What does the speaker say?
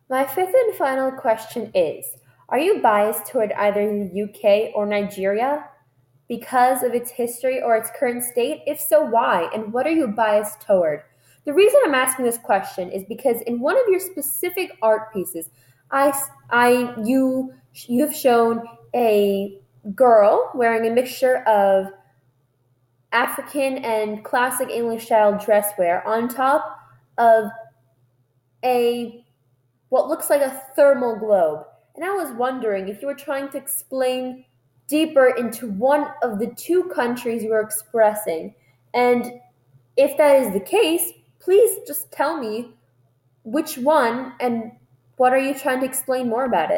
My fifth and final question is: are you biased toward either the UK or Nigeria because of its history or its current state? If so, why? And what are you biased toward? The reason I'm asking this question is because in one of your specific art pieces, you have shown a girl wearing a mixture of African and classic English style dress wear on top of a what looks like a thermal globe. And I was wondering if you were trying to explain deeper into one of the two countries you were expressing. And if that is the case, please just tell me which one and what are you trying to explain more about it?